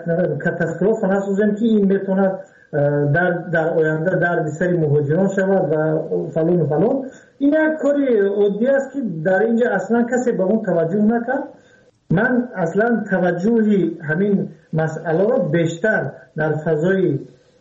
کاتاستروف نسازیم که این میتونه در آینده در سر مهاجران شود و فلان. این یک کاری عادی است که در اینجا اصلا کسی به اون توجه نکرد. من اصلا توجهی همین مسئله را بیشتر در فضای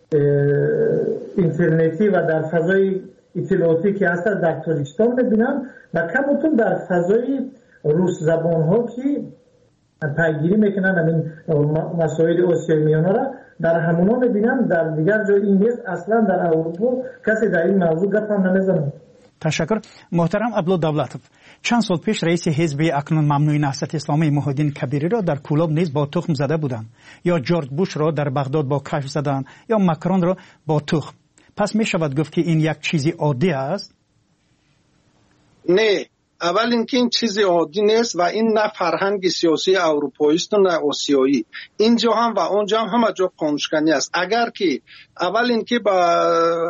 اینترنتی و در فضای اطلاعاتی که هست در تاجیکستان میبینم و کمتون در فضای روس زبان ها که پیگیری میکنن همین مسائل آسیای میانه را در همونا میبینم. در دیگر جای این نیست. اصلا در اروپا کسی در این موضوع گپ هم نمیزنه. تشکر. محترم عبدالله دولتов، چند سال پیش رئیس حزب اکنون ممنوع نهضت اسلامی محی‌الدین کبیری را در کولاب نیز با تخم زده بودند، یا جورج بوش را در بغداد با کشف زدند، یا ماکرون را با تخم. پس می شود گفت که این یک چیزی عادی است؟ نه، اول اینکه این چیزی عادی نیست و این نه فرهنگ سیاسی اروپایی است و نه آسیایی. اینجا هم و اونجا هم همه جا قانونشکنی است. اگر که اول اینکه با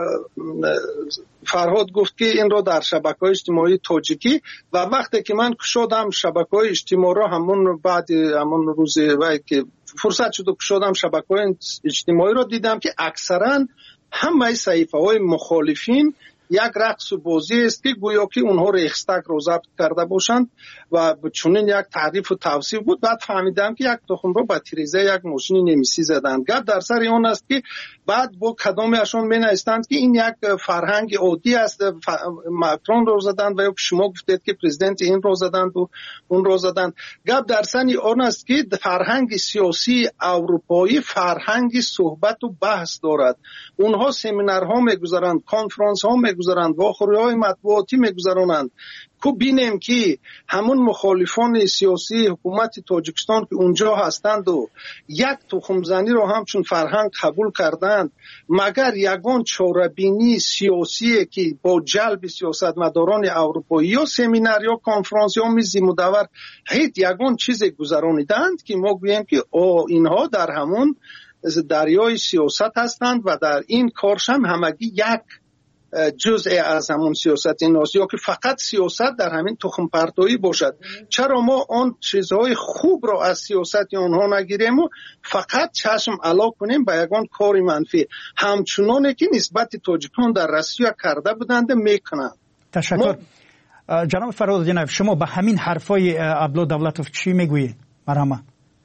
فرهاد گفت که این رو در شبکه‌های اجتماعی تاجیکی و وقتی که من کشادم شبکه‌های اجتماعی را همون بعد همون روز که فرصت شد کشادم شبکه‌های اجتماعی را دیدم که اکثرا همه صحیفه‌های مخالفین یک رقص و بازی است که گویا که اونها ریخستگ رو ضبط کرده باشند و چنین یک تعریف و توصیف بود. بعد فهمیدم که یک تخم رو با تیریزه یک ماشین نمیسی زدند. گپ در سر اون است که بعد با کدامشون مینایستند که این یک فرهنگ عادی است. ماکرون رو زدند و یا شما گفتید که پرزیدنت این رو زدند و اون رو زدند. گپ در سر اون است که فرهنگ سیاسی اروپایی فرهنگ صحبت و بحث دارد. اونها سمینارها میگذارند، کنفرانس ها میگذارند، واخوری‌های مطبوعاتی میگذارند. کو بینیم که همون مخالفان سیاسی حکومت تاجیکستان که اونجا هستند و یک تخم زنی رو همچون فرهنگ قبول کردند، مگر یگان چاره‌بینی سیاسی که با جلب سیاستمداران اروپایی یا سمینار یا کنفرانس یا میز مدور هیچ یگان چیز گذرانیدند که ما گوییم که اینها در همون دریای سیاست هستند و در این کارش هم همگی یک جزء از همون سیاست این است، یا که فقط سیاست در همین تخم پرتایی باشد. چرا ما آن چیزهای خوب را از سیاست آنها نگیریم و فقط چشم علا کنیم به یگان کار منفی، همچنانه که نسبت تاجیکان در روسیه کرده بودند میکنند. تشکر. جناب فرهاد، شما به همین حرفای عبدالله دولتov چی میگویید؟ مرحبا.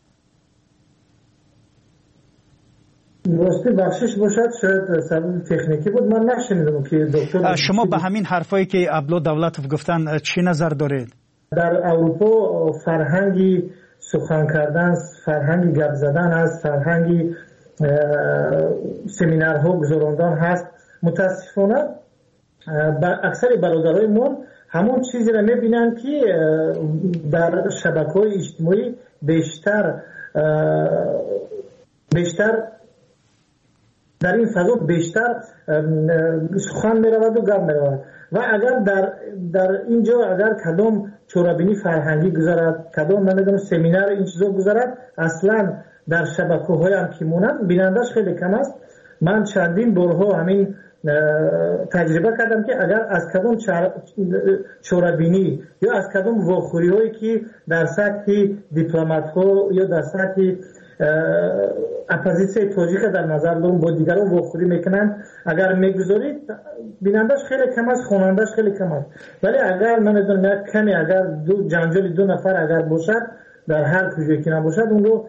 راستی بخشش باشد، شاید سبب تکنیکی بود، من نشنیدم که دکتر. شما به همین حرفایی که عبدالله دولتov گفتن چی نظر دارید؟ در اروپا فرهنگی سخن کردن، فرهنگی گپ زدن هست، فرهنگی سمینارها گذراندن هست. متاسفانه اکثر برادرای ما همون چیزی را میبینن که در شبکه‌های اجتماعی بیشتر در این فضا بیشتر سخن میرود و گپ میرود و اگر در اینجا اگر کدام چورابینی فرهنگی گذارد، کدام نمیدونم سمینار این چیزا گذارد، اصلا در شبکه‌های هم که مونن بینندش خیلی کم است. من چندین بارها همین تجربه کردم که اگر از کدام چورابینی یا از کدام واخوری‌هایی که در سطح دیپلمات‌ها یا در سطح اپوزیسیون تاجیک در نظر دارم با دیگران واخوری میکنن، اگر میگذارید بینندش خیلی کم است، خوانندش خیلی کم است. ولی اگر من میدونم یک کمی اگر جنجال دو نفر اگر باشد در هر کجایی که نباشد اون رو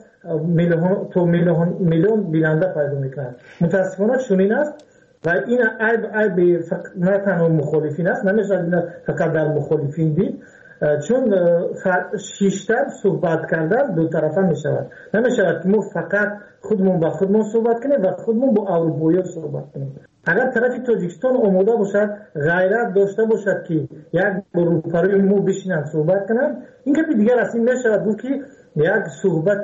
میلیون بیننده پیدا میکنند. متاسفانه چنین است و این عیب نه تنها مخالفین است، نمیشه فقط در مخالفین دید، چون شیشتر صحبت کردن دو طرفه می شود. نمی شود که ما فقط خودمون با خودمون صحبت کنیم و خودمون با اروپایی صحبت کنیم. اگر طرف تاجیکستان آماده باشد، غیرت داشته باشد که یک روپروی ما بشینن صحبت کنن، این که دیگر از این نشود بود که یک صحبت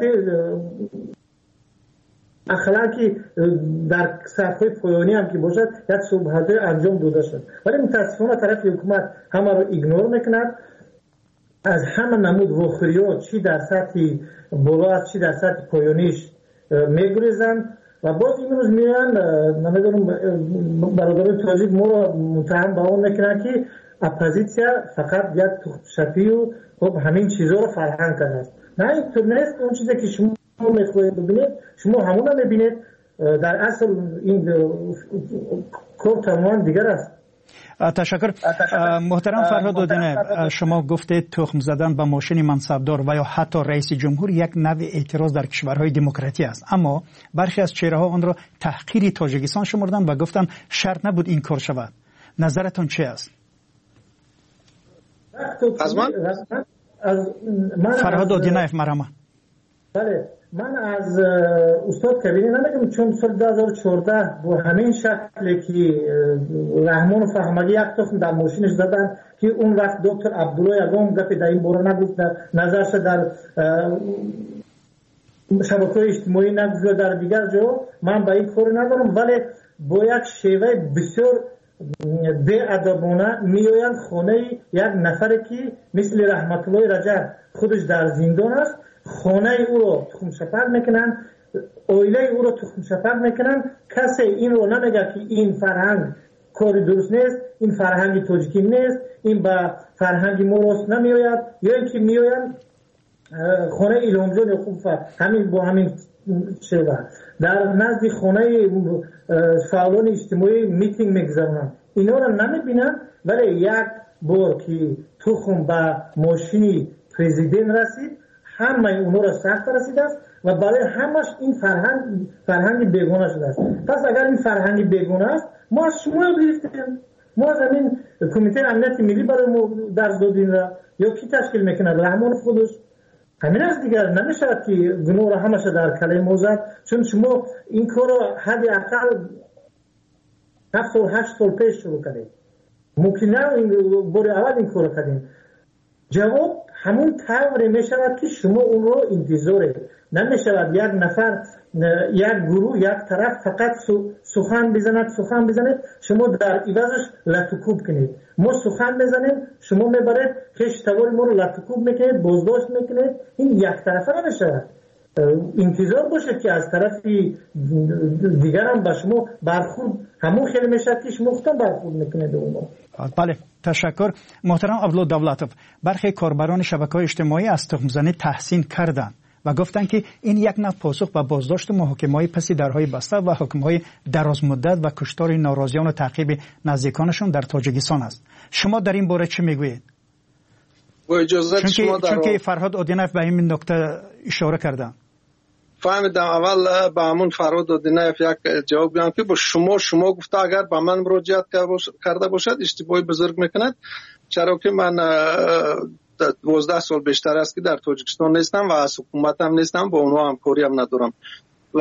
اخلاقی در صفحه پایانی هم که باشد یک صحبت انجام داده شد. ولی متاسفانه طرف حکومت همه رو ایگنور میکند، از همه نمود واخوری‌ها چی در سطح بالا است چی در سطح پایانیش میگریزند و باز این روز میان نمیدونم برادران تاجیک ما رو متهم به اون میکنن که اپوزیسیا فقط یک تخم‌شپی و خب همین چیزا رو فرهنگ کرده است. نه اینطور نیست. اون چیزی که شما میخواهید ببینید شما همون رو میبینید. در اصل این کار تمام دیگر است. تشکر. محترم فرهاد اودینایف، شما گفتید تخم زدن به ماشین منصبدار و یا حتی رئیس جمهور یک نوع اعتراض در کشورهای دموکراتی است، اما برخی از چهره ها آن را تحقیر تاجیکستان شمردن و گفتن شرط نبود این کار شود. نظرتون چه است؟ از من فرهاد اودینایف مرحبا. بله، من از استاد کبیری نمیگم، چون سال 2014 با همین شکلی که رحمان و فهمگی یک تخم در ماشینش زدن که اون وقت دکتر عبدالله یگام گفت در این باره نگفت، نظرش در شبکه‌های اجتماعی نگفت، در دیگر جا من با این کار ندارم، ولی با یک شیوه بسیار بی‌ادبانه میآیند خانه یک نفر که مثل رحمت الله رجب خودش در زندان است، خانه او رو تخم شپر میکنن، اویله او رو تخم شپر میکنن. کسی این رو نمیگه که این فرهنگ کاری درست نیست، این فرهنگ تاجیکی نیست، این با فرهنگ ما راست نمیآید، یا اینکه میآیند خانه ایلامجان خوفه همین با همین شیوه در نزد خانه فعالان اجتماعی میتینگ میگذارن. اینا رو نمیبینن، ولی یک بار که تخم به ماشینی پرزیدنت رسید همه اونا را سخت رسیده است و برای همش این فرهنگ بیگانه شده است. پس اگر این فرهنگ بیگانه است، ما از شما گرفتیم، ما از همین کمیته امنیت ملی برای ما درس دادیم را یا کی تشکیل میکنه؟ رحمان خودش. همین از دیگر نمیشود که گناه را همش در کلمه موزد، چون شما این کار را حداقل 7 سال 8 سال پیش شروع کردید. ممکن نه این بار اول این کار کردیم. جواب همون طوری می شود که شما اون رو انتظاره نمی شود یک نفر یک گروه یک طرف فقط سخن بزند شما در عوضش لطوکوب کنید. ما سخن بزنیم شما میبرید کش توال ما رو لطوکوب میکنید، بازداشت میکنید. این یک طرفه نمی شود. انتظار باشه که از طرف دیگر هم به شما برخورد همون خیلی می شود که شما خودتان برخورد میکنید اونو. بله، تشکر. محترم عبدالله دولتوف، برخی کاربران شبکه‌های اجتماعی از تخم‌زنی تحسین کردند و گفتند که این یک نوع پاسخ به بازداشت محاکمه‌های پس درهای بسته و حکم‌های درازمدت و کشتار ناراضیان و تعقیب نزدیکانشان در تاجیکستان است. شما در این باره چه میگویید؟ با اجازه شما چون که فرهاد اودینایف به این نکته اشاره کردند. فهمیدم. اول با همون فرهاد اودینایف یک جواب بدم که با شما گفته اگر با من مراجعت کرده باشد اشتباهی بزرگ میکند، چرا که من 12 سال بیشتر است که در تاجیکستان نیستم و از حکومت هم نیستم، با اونها همکاری هم ندارم. و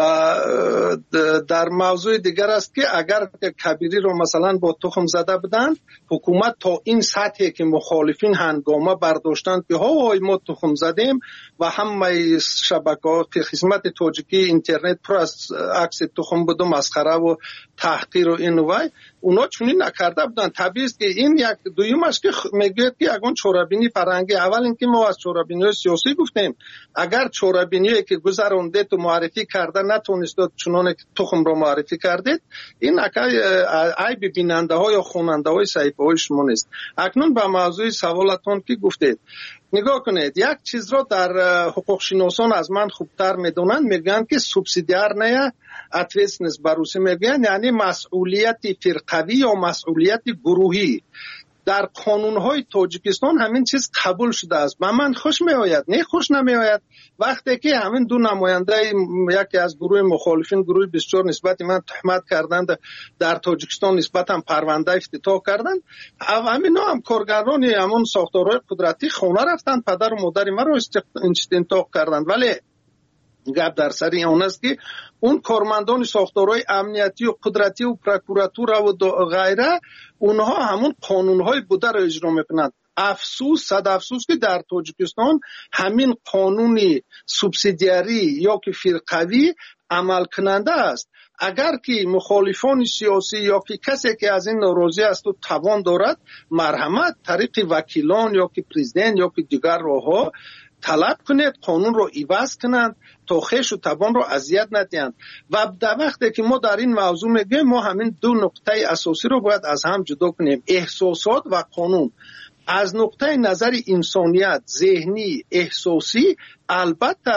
در موضوع دیگر است که اگر کبیری رو مثلا با تخم زده بدن، حکومت تا این سطحی که مخالفین هنگامه برداشتند که های ما تخم زدیم و همه شبکه‌ها خدمت تاجیکی اینترنت پر از عکس تخم بود و مسخره و تحقیر و این وای، اونا چونی نکرده بودن. طبیعی است که این یک دویمش که میگه که اگه چورابینی فرهنگی، اول اینکه ما از چورابینی سیاسی گفتیم، اگر چورابینی که گذرونده تو معرفی کرده نتونست چنان که تخم رو معرفی کردید، این عیب بیننده ها یا خواننده های صحیفه های شما نیست. اکنون به موضوع سوالتون که گفتید نگاه کنید، یک چیز رو در حقوق شناسان از من خوبتر میدونن، میگن که سوبسیدیارنه اتویسنس بروسی میگن، یعنی مسئولیت فرقوی یا مسئولیت گروهی. در قانون‌های تاجیکستان همین چیز قبول شده است. به من خوش میآید، نه خوش نمیآید وقتی که همین دو نماینده یکی از گروه مخالفین، گروه بسیار نسبت من تهمت کردند در تاجیکستان، نسبت هم پرونده افتتاح کردند. همین هم کارگران همون ساختارهای قدرتی خونه رفتند، پدر و مادر ما رو استنطاق کردند. ولی گپ در سر اون است که اون کارمندان ساختارهای امنیتی و قدرتی و پروکوراتور و غیره، اونها همون قانونهای بوده رو اجرا میکنند. افسوس، صد افسوس که در تاجیکستان همین قانونی سوبسیدیاری یا که فرقوی عمل کننده است. اگر که مخالفان سیاسی یا که کسی که از این ناراضی است و توان دارد، مرحمت طریق وکیلان یا که پرزیدنت یا که دیگر راهها طلب کنید قانون رو عوض کنند تا خویش و توان رو اذیت ندهند. و در وقتی که ما در این موضوع میگیم، ما همین دو نقطه اساسی رو باید از هم جدا کنیم، احساسات و قانون. از نقطه نظر انسانیت، ذهنی، احساسی، البته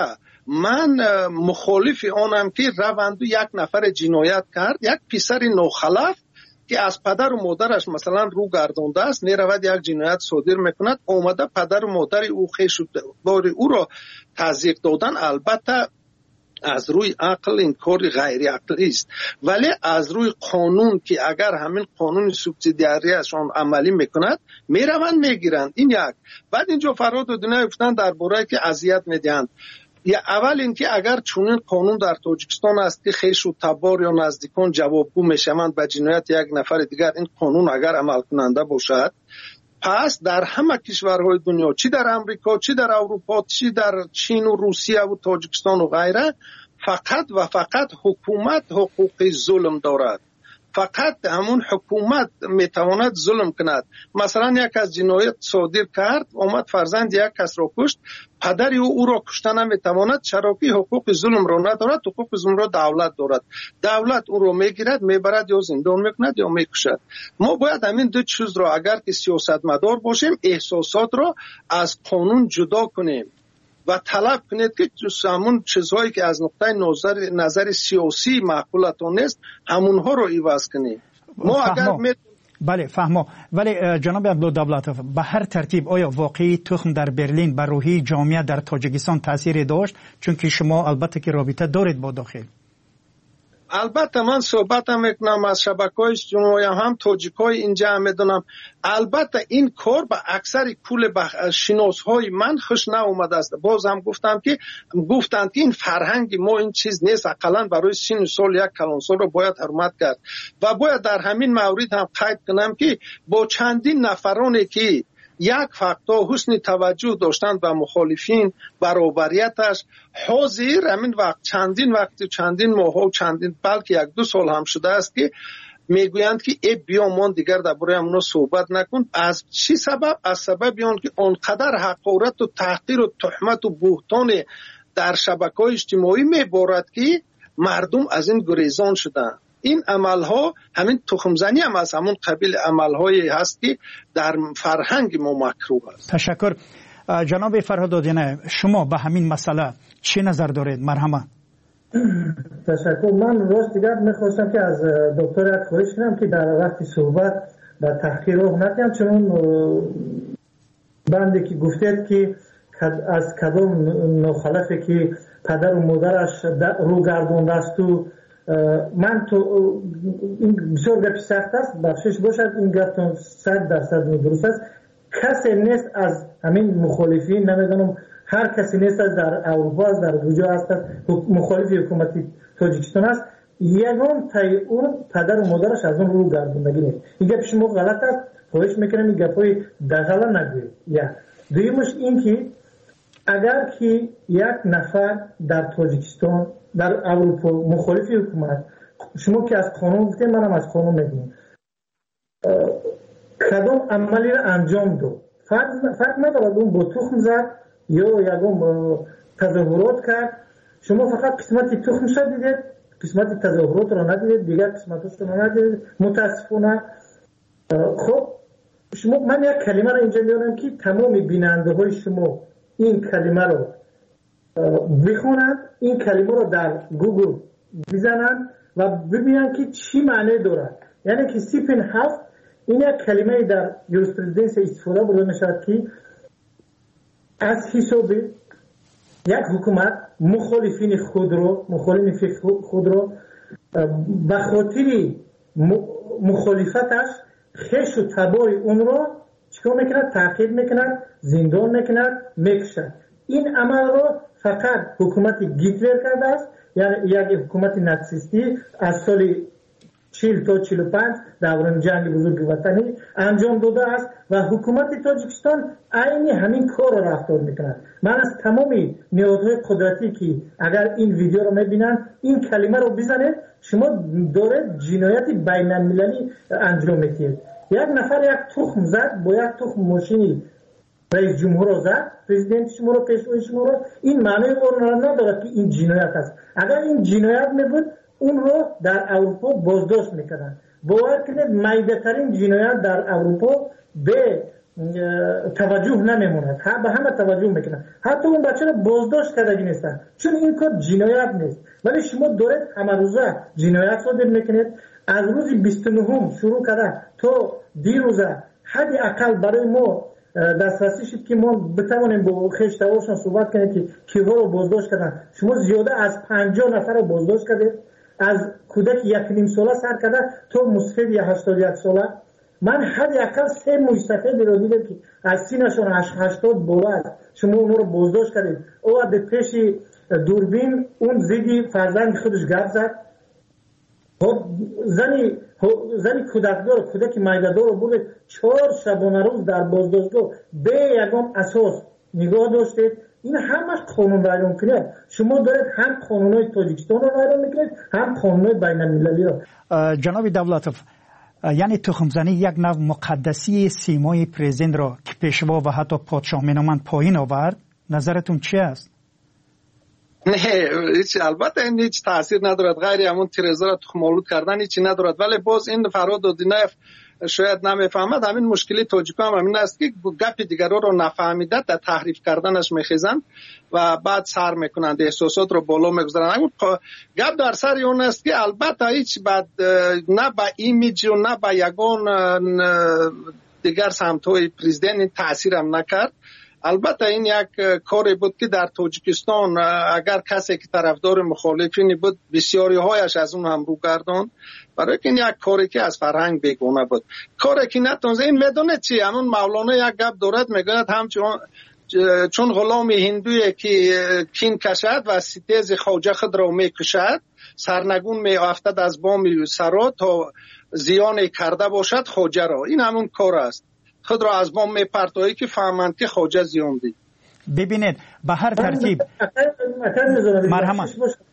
من مخالف آنم که روند یک نفر جنایت کرد، یک پسر نوخلف که از پدر و مادرش مثلا رو گردانده است میرود یک جنایت صادر میکند، آمده پدر و مادر او خیش باری او را تضییق دادن. البته از روی عقل این کار غیر عقلی است، ولی از روی قانون که اگر همین قانون سوبسیدیاریشان عملی میکند میروند میگیرند. این یک. بعد اینجا فراد و دنیا افتند درباره که اذیت میدهند. یا اول اینکه اگر چنین قانون در تاجیکستان است که خویش و تبار یا نزدیکان جوابگو میشوند به جنایت یک نفر دیگر، این قانون اگر عمل کننده باشد، پس در همه کشورهای دنیا، چی در امریکا، چی در اروپا، چی در چین و روسیه و تاجیکستان و غیره، فقط و فقط حکومت حقوق ظلم دارد. فقط همون حکومت میتواند ظلم کند. مثلا یک از جنایت صادر کرد، آمد فرزند یک کس را کشت، پدری او را کشتن نمیتواند، چرا که حقوق ظلم را ندارد. حقوق ظلم را دولت دارد. دولت او را میگیرد، میبرد یا زندان میکند یا میکشد. ما باید همین دو چیز را اگر که سیاستمدار باشیم، احساسات را از قانون جدا کنیم و طلب کنید که همون چیزهایی که از نقطه نظر سیاسی معقولتان نیست همونها رو عوض کنید. ما اگر بله فهمو. ولی جناب عبدالدولتوف، به هر ترتیب آیا واقعی تخم در برلین بر روحی جامعه در تاجیکستان تاثیر داشت؟ چون که شما البته که رابطه دارید با داخل. البته من صحبتم میکنم از شبکه‌های اجتماعی، هم تاجیکای اینجا هم میدونم. البته این کار به اکثر کل شناسهای من خوش ناآمده است. باز هم گفتند که این فرهنگ ما این چیز نیست، اقلا برای سن سال یک کلانسال رو باید حرمت کرد. و باید در همین مورد هم قید کنم که با چندین نفرانی که یک فقطا حسن توجه داشتند به مخالفین برابریتش، حاضر همین وقت چندین ماه و چندین بلکه یک دو سال هم شده است که میگویند که ای بیا من دیگر درباره همونا صحبت نکن. از چی سبب؟ از سبب آن که آنقدر حقارت و تحقیر و تهمت و بهتان در شبکه‌های اجتماعی میبارد که مردم از این گریزان شدند. این عملها همین تخمزنی هم از همون قبیل عملهایی هست که در فرهنگ ما مکروه است. تشکر. جناب فرهاد آدینه، شما به همین مسئله چی نظر دارید؟ مرحمت. تشکر. من راست دیگر میخواستم که از دکتر خواهش کنم که در وقت صحبت به تحقیر رو نکنم، چون بنده که گفتید که از کدام نوخلفه که پدر و مادرش رو گردونده است و من تو این بسیار گپ سخت است، بخشش باشد این گپ 100% درست است. کسی نیست از همین مخالفین، نمیدونم هر کسی نیست از در اروپا است، در کجا است، مخالف حکومت تاجیکستان است، یگان تای اون پدر و مادرش از اون رو گردوندگی نیست. این گپ شما غلط است، خواهش میکنم این گپای دغلا نگویید. یا دویمش این که اگر که یک نفر در تاجیکستان در اروپا مخالف حکومت، شما که از قانون گفتید، منم از قانون میگم، کدام عملی را انجام داد، فرق ندارد اون با تخم زد یا یکم تظاهرات کرد، شما فقط قسمت تخمش را دیدید، قسمت تظاهرات را ندیدید، دیگر قسمتش را ندیدید، متاسفانه. خب شما، من یک کلمه را اینجا میارم که تمام بیننده های شما این کلمه رو بخونند، این کلمه رو در گوگل بزنند و ببینند که چی معنی دارد. یعنی که سیپن هفت این یک کلمه در یوریسپرودنس استفاده برده میشود که از حساب یک حکومت مخالفین خود رو به خاطر مخالفتش خش و تبار اون رو چیکار میکند؟ تعقیب میکند، زندان میکند، میکشد. این عمل رو فقط حکومت گیتلر کرده است، یعنی یک حکومت ناتسیستی از سال 40 تا 45 دوران جنگ بزرگ وطنی انجام داده است و حکومت تاجیکستان عین همین کار را رفتار میکند. من از تمامی نهادهای قدرتی که اگر این ویدیو رو میبینن این کلمه رو بزنید، شما داره جنایت بین المللی انجام میدید. یک نفر یک تخم زد، با یک تخم ماشینی رئیس جمهور رو زد، پرزیدنت شما رو، پیشوای شما رو، این معنی اون را نداره که این جنایت است. اگر این جنایت میبود اون رو در اروپا بازداشت میکردن. باور کنید میده ترین جنایت در اروپا به توجه نمیموند، به همه توجه میکنن، حتی اون بچه را بازداشت کردگی نیستن، چون این کار جنایت نیست. ولی شما دارید همه روزه جنایت صادر میکنید. از روز 29 شروع کرده تا دیروزه حد اقل برای ما دسترسی شد که ما بتوانیم با خشته‌هاشون صحبت کنیم که کیها رو بازداشت کردن. شما زیاده از 50 نفر رو بازداشت کردید، از کودک 1.5 ساله سر کرده تا مسفید 81 ساله. من حد اقل 3 مستفید رو دیدم که از سینشون 80 بالا است. شما اون رو بازداشت کردید. او به پیش دوربین اون زیدی فرزند خودش گپ زد. زنی کودکدار، کودک میده‌دار رو برد 4 شبانه روز در بازداشتگاه به یگان اساس نگاه داشتید. این همش قانون ویران کنید. شما دارید هم قانونهای تاجیکستان رو ویران میکنید، هم قانونهای بین المللی رو. جناب دولتوف، یعنی تخمزنی یک نوع مقدسی سیمای پرزیدنت را که پیشوا و حتی پادشاه مینامند پایین آورد، نظرتون چی است؟ نه، البته این هیچ تاثیر ندارد، غیر همون تیرزا را تخم‌آلود کردن هیچی ندارد. ولی باز این فرهاد دودینایف شاید نمیفهمد. همین مشکلی تاجیک‌ها هم همین است که گپ دیگران رو نفهمیده در تحریف کردنش میخیزند و بعد سر میکنند، احساسات رو بالا میگذارند. اما گپ در سر اون است که البته هیچ بعد نه به ایمیج و نه به یگان دیگر سمت‌های پرزیدنت تاثیر هم نکرد. البته این یک کاری بود که در تاجیکستان اگر کسی که طرفدار مخالفینی بود بسیاری هایش از اون هم رو گردان، برای که این یک کاری که از فرهنگ بیگانه بود، کاری که نتونست. این میدونه چی؟ همون مولانا یک گپ دارد، میگوید همچون چون غلام هندویی که کین کشد و ستیز خواجه خود را میکشد، سرنگون میافتد از بام سرا تا زیان کرده باشد خواجه را. این همون کار است، خود را از بام میپرتایی که فهمند که خواجه زیان دید. ببینید به هر ترتیب مرحمت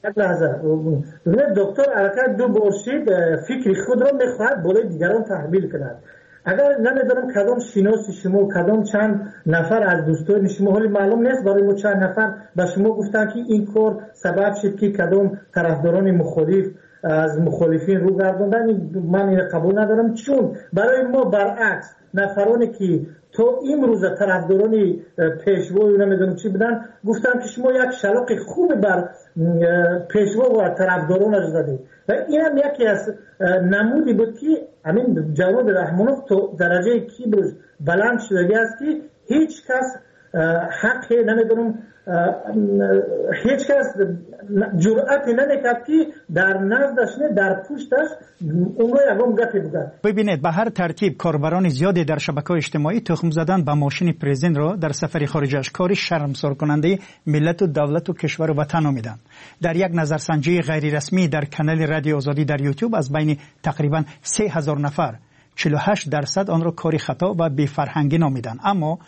دکتر حرکت دو برشید فکر خود را میخواهد بالای دیگران تحمیل کند. اگر نمیدارم کدام شناسی شما کدام چند نفر از دوستان شما، حالی معلوم نیست برای ما چند نفر به شما گفتن که این کار سبب شد که کدام طرفداران مخالف از مخالفین رو گرداندن، من این قبول ندارم. چون برای ما برعکس نفرانی که تو امروز طرفداران پیشوا و نمیدونم چی بدن گفتن که شما یک شلاق خوب بر پیشوا و طرفدارانش زدید و این هم یکی از نمودی بود که همین جواد رحمانوف تو درجه کیبرش بلند شده است که هیچ کس حق نمیدونم هیچ کس جرأت نمیکرد که در نزدش نه در پشتش اون رو یکم گپی بگه. ببینید به هر ترتیب کاربران زیادی در شبکه‌های اجتماعی تخم زدن به ماشین پرزیدنت را در سفر خارج کاری شرمسار کننده ملت و دولت و کشور و وطن نامیدند. در یک نظرسنجی غیر رسمی در کانال رادیو آزادی در یوتیوب از بین تقریبا 3000 نفر 48% آن را کاری خطا و بی‌فرهنگی نامیدند، اما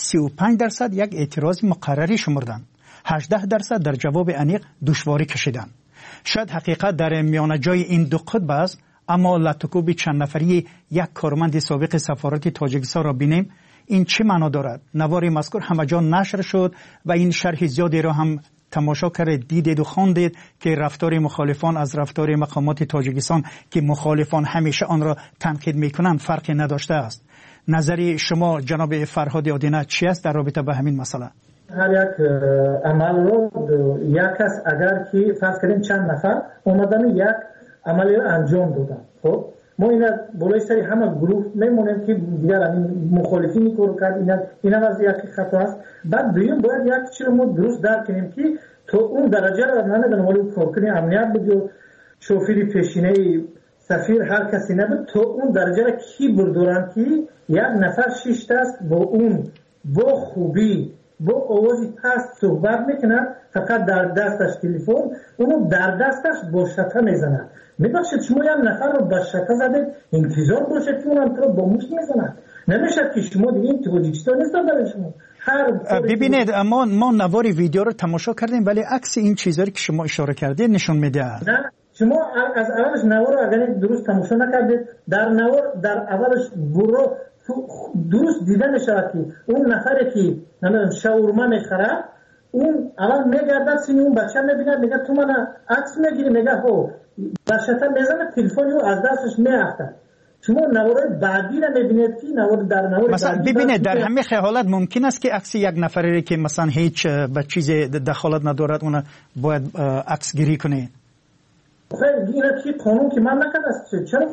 35% یک اعتراض مقرری شمردند. 18% در جواب انیق دشواری کشیدند. شاید حقیقت در میانه جای این دو قطب است، اما لطکوب چند نفری یک کارمند سابق سفارت تاجیکستان را بینیم. این چه معنا دارد؟ نوار مذکور همه جا نشر شد و این شرح زیادی را هم تماشا کرد، دیدید و خواندید که رفتار مخالفان از رفتار مقامات تاجیکستان که مخالفان همیشه آن را تنقید میکنند فرقی نداشته است. نظری شما جناب فرهاد آدینه چی است در رابطه با همین مسئله؟ هر یک عمل رو یک کس اگر که فرض کنیم چند نفر اومدن یک عملی رو انجام دادن، خب ما اینا بالای سری همه گروه میمونیم که دیگر این مخالفینی کارو کرد، اینا از یک خطا است. بعد دویم باید یک چیز ما درست درک کنیم که تو اون درجه رو نمیدونم ولی کارکنی امنیت بود شوفیر پیشینه سفیر هر کسی نبود، تو اون درجه رو کی بردارن که یک نفر 6 دست با اون با خوبی با آوازی پست صحبت میکنن، فقط در دستش تلفن، اونو در دستش با شته میزنن. میبخشید شما یک نفر رو با شته زدید انتظار باشید که اونم تو رو با موش میزنن. نمیشه که شما دیگه این تاجیکستان نیست برای شما. ببینید ما نوار ویدیو رو تماشا کردیم ولی عکس این چیزایی که شما اشاره کردید نشون میده. نه شما از اولش نوار رو اگر درست تماشا نکردید در نوار در اولش برو درست دیده میشه که اون نفری که نمیدونم شاورما میخره اون اول میگرده سینی اون بچه میبینه میگه تو من عکس میگیری، میگه هو بچه‌تا میزنه تلفن رو از دستش میافته. شما نوار بعدی را میبینید که نوار در نوار مثلا ببینید در همه حالت ممکن است که عکس یک نفری که مثلا هیچ به چیز دخالت ندارد اون باید عکس گیری کنه. خیلی اینا که قانون که من نکرد است. چرا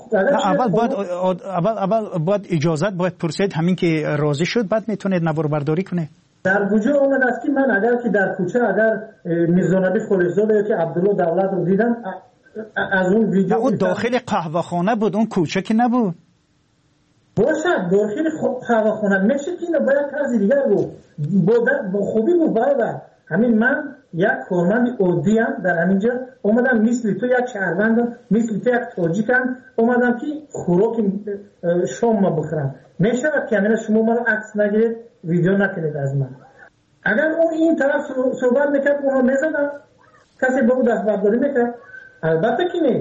اول باید اجازت باید پرسید همین که راضی شد بعد میتونید نوار برداری کنه. در وجود آمد است که من اگر که در کوچه اگر میرزانبی خلیزاده یا که عبدالله دولت رو دیدم از اون ویدیو اون داخل قهوه خانه بود اون کوچه که نبود باشد داخل قهوه خانه میشه که اینو باید کسی دیگر رو با خوبی بود برادر. همین من یک کارمند عادی ام در همینجا اومدم مثل تو یک شهروندم مثل تو یک تاجیکم اومدم که خوراک شام ما بخورم. میشود که شما من عکس نگیرید ویدیو نکنید از من. اگر اون این طرف صحبت میکرد اونو میزدم کسی به اون دست برداری میکرد. البته که نه.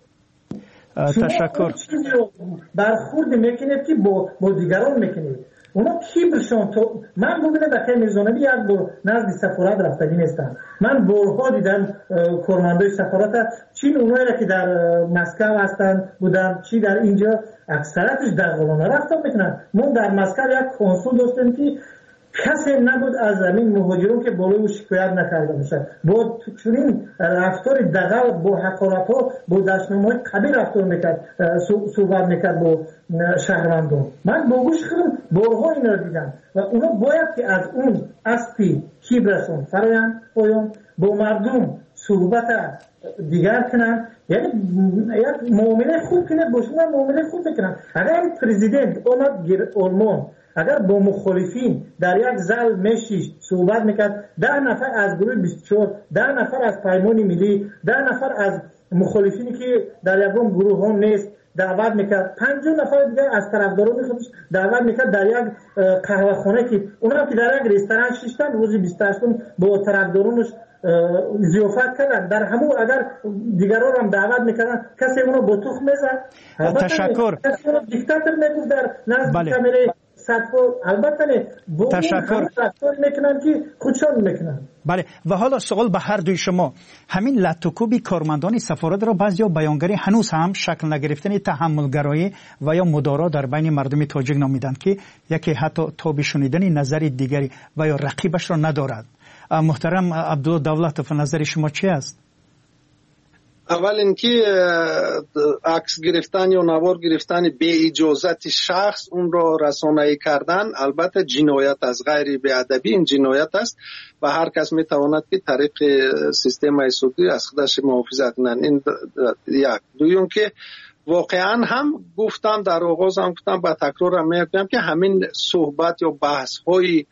تشکر. چیزی رو برخورد میکنید که با دیگران میکنید. اونا کیبرشون تو من ببینم در میرزانبی یک بار نزد سفارت رفتگی نیستم. من بارها دیدم کارمندای سفارت چین اونایی که در مسکو هستن بودن چی در اینجا اکثرتش در قلانه رفتن میکنن. ما در مسکو یک کنسول داشتیم که کسی نبود از زمین مهاجرون که بالای شکایت نکرده باشه. با چنین رفتار دغل با حقارت‌ها با دشنامه‌های قبیح رفتار میکرد صحبت میکرد با شهروندان. من با گوش خودم بارها اینا رو دیدم و اونا باید که از اون اسپی کیبرشون فرایند پایان با مردم صحبت دیگر کنن. یعنی یک معامله خوب کنه باشون معامله خوب بکنن. اگر پرزیدنت اومد آلمان اگر با مخالفین در یک زل میشیش صحبت میکرد 10 نفر از گروه 24 10 نفر از پیمان ملی 10 نفر از مخالفینی که در یکم گروه ها نیست دعوت میکرد 50 نفر دیگه از طرفداران خودش دعوت میکرد در یک قهوه خانه که اونا که در یک رستوران شیشتن روزی 28 با طرفدارانش ضیافت کردن. در همون اگر دیگران هم دعوت میکردن کسی اونو با تخم میزد. تشکر. کسی اونو دیکتاتور میگفت در نزد کامره البته با تشکر میکنن که خودشان میکنن. بله و حالا سوال به هر دوی شما همین لطوکوبی کارمندان سفارت را بعضیا بیانگری هنوز هم شکل نگرفتن تحملگرایی و یا مدارا در بین مردم تاجیک نامیدند که یکی حتی تا به شنیدن نظر دیگری و یا رقیبش را ندارد. محترم عبدالله دولتوف نظر شما چی است؟ اول اینکه عکس گرفتن یا نوار گرفتن به اجازت شخص اون را رسانه‌ای کردن البته جنایت است، غیر بی‌ادبی این جنایت است و هر کس میتواند که طریق سیستم ایسودی از خودش محافظت کنند. این یک. دوم که واقعا هم گفتم در آغاز هم گفتم با تکرار هم میگم که همین صحبت یا بحث های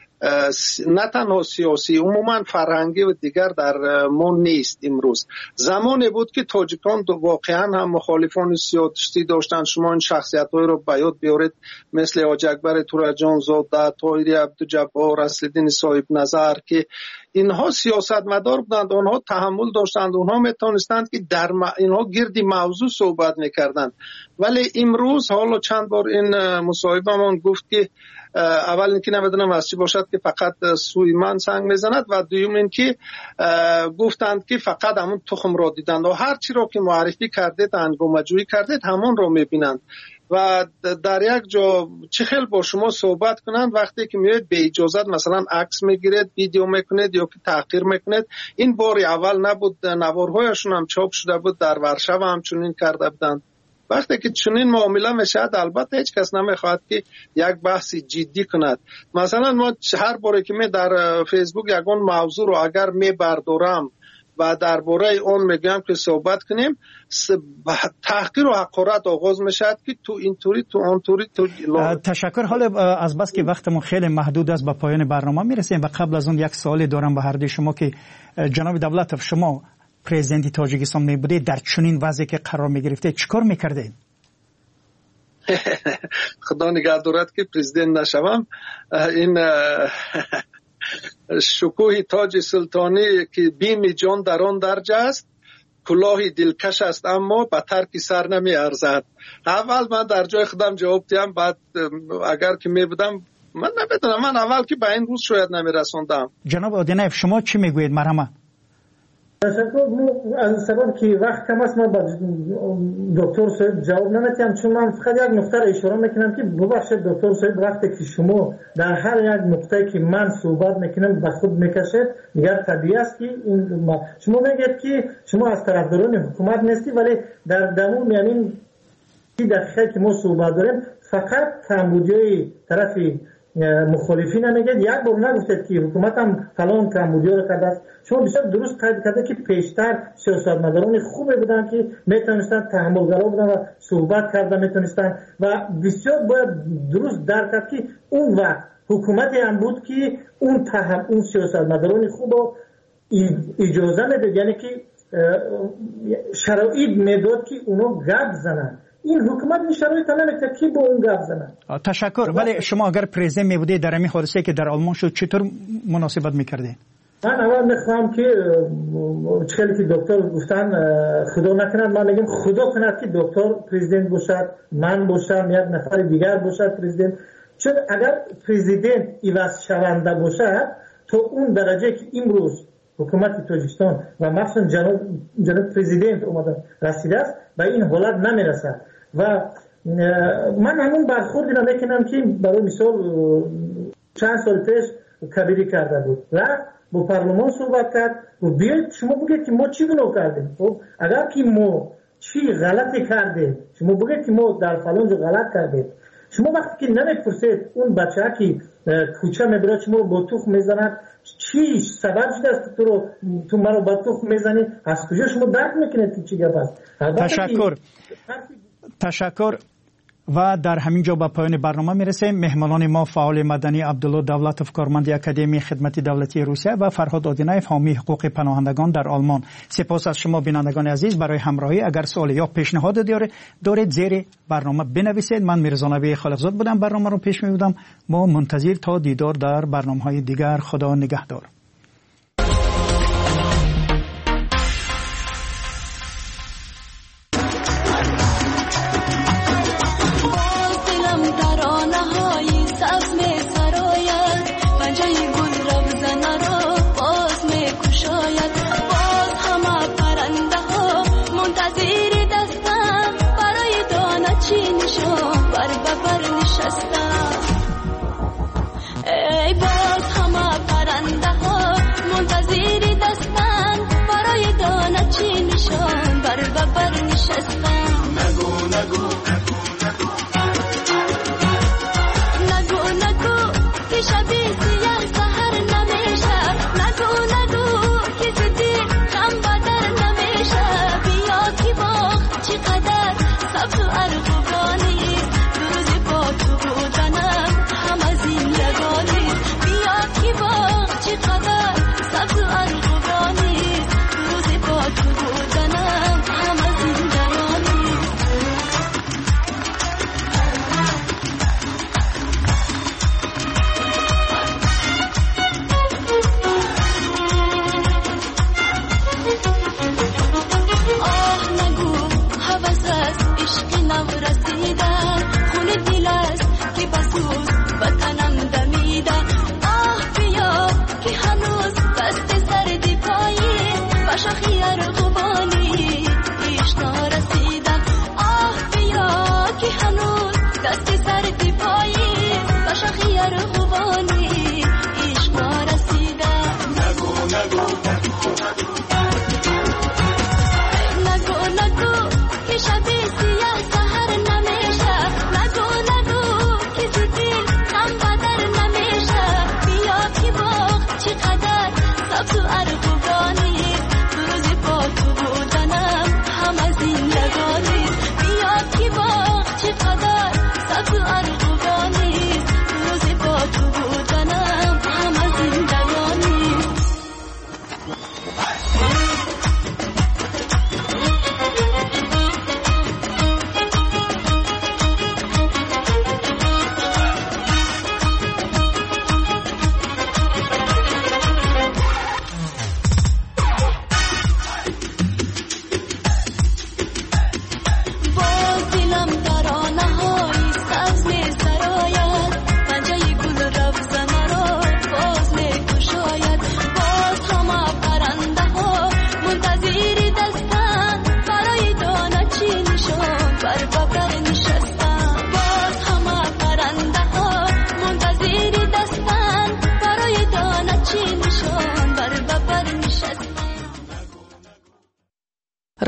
نه تنها سیاسی عموما فرهنگی و دیگر در ما نیست. امروز زمانی بود که تاجیکان واقعا هم مخالفان سیاسی داشتن. شما این شخصیت های رو به یاد بیارید مثل حاجی اکبر تورجان زاده، طاهری عبدالجبار، اصلالدین صاحب نظر که اینها سیاستمدار بودند، اونها تحمل داشتند، اونها میتونستند که در اینها گردی موضوع صحبت میکردند. ولی امروز حالا چند بار این مصاحبه‌مان گفت که اول اینکه نمیدونم از چی باشد که فقط سوی من سنگ میزند و دوم اینکه گفتند که فقط همون تخم را دیدند و هر چی را که معرفی کردید انگامجویی کردید همون را میبینند و در یک جا چه خیلی با شما صحبت کنند وقتی که میاد به اجازت مثلا عکس میگیرید ویدیو میکنید یا که تحقیر میکنید. این بار اول نبود، نوارهایشون هم چاپ شده بود، در ورشو هم چنین کرده بودند. وقتی که چنین معامله میشد البته هیچ کس نمیخواد که یک بحثی جدی کند. مثلا ما هر باره که می در فیسبوک یگان موضوع رو اگر میبردارم و درباره اون میگم که صحبت کنیم تحقیر و حقارت آغاز میشد که تو اینطوری تو اونطوری تو تشکر. حالا از بس که وقتمون خیلی محدود است به پایان برنامه میرسیم و قبل از اون یک سوالی دارم به هر دوی شما که جناب دولتوف شما پرزیدنت تاجیکستان می بوده در چنین وضعی که قرار می گرفته چیکار میکرده؟ خدا نگهدارد که پرزیدنت نشوم. این شکوه تاج سلطانی که بیم جان در آن درجه است، کلاه دلکش است اما به ترک سر نمی ارزد. اول من در جای خودم جواب دیم، بعد اگر که می بودم من نمیدونم، من اول که به این روز شاید نمی رسوندم. جناب آدینایف شما چی میگویید؟ مرحبا. تشکر. از سبب که وقت کم است ما با دکتر صاحب جواب نمیتونم، چون من فقط یک نکته را اشاره میکنم که ببخشید دکتر صاحب وقتی که شما در هر یک نقطه که من صحبت میکنم به خود میکشید دیگر طبیعی است که شما میگید که شما از طرفداران حکومت نیستی، ولی در دمون یعنی دقیقه که ما صحبت داریم فقط کمبودیای طرف مخالفین نمیگید. یک بار نگفتید که حکومت هم فلان کمبودی رو کرده است. شما بسیار درست قید کرده که پیشتر سیاستمداران خوبی بودن که میتونستن تحملگرا بودن و صحبت کرده میتونستن و بسیار باید درست درک کرد که اون وقت حکومتی هم بود که اون سیاستمداران خوب رو اجازه میداد، یعنی که شرایط میداد که اونا گپ زنن. این حکومت این شرایط نمیده که با اون گپ زنن. تشکر. ولی شما اگر پرزیدنت میبودید در این حادثه که در آلمان شد چطور مناسبت میکردید؟ من اول میخوام که چیزی که دکتر گفتن خدا نکند، من میگم خدا کند که دکتر پرزیدنت باشد، من باشم، یک نفر دیگر باشد پرزیدنت. چون اگر پرزیدنت عوض شونده باشد تا اون درجه که امروز حکومت تاجیکستان و مخصوصا جناب پرزیدنت اومده رسیده است به این حالت نمیرسد. و من همون برخوردی را میکنم که برای مثال چند سال پیش کبیری کرده بود، رفت با پارلمان صحبت کرد و بیاید شما بگید که ما چی گناه کردیم. خب اگر که ما چی غلطی کردیم شما بگید که ما در فلان جا غلط کردیم. شما وقتی که نمیپرسید اون بچه که کوچه میبره شما با تخم میزند چی سبب شده است تو مرا با تخم میزنی، از کجا شما درک میکنید که چی گپ است. تشکر. و در همین جا به پایان برنامه میرسیم. مهمانان ما فعال مدنی عبدالله دولتوف، کارمند اکادمی خدمت دولتی روسیه، و فرهاد آدینایف، حامی حقوق پناهندگان در آلمان. سپاس از شما بینندگان عزیز برای همراهی. اگر سوال یا پیشنهاد دارید زیر برنامه بنویسید. من میرزا نبی خلفزاد بودم، برنامه رو پیش میبردم. ما منتظر تا دیدار در برنامه‌های دیگر. خدا نگهدار. ای باز همه پرنده ها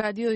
رادیو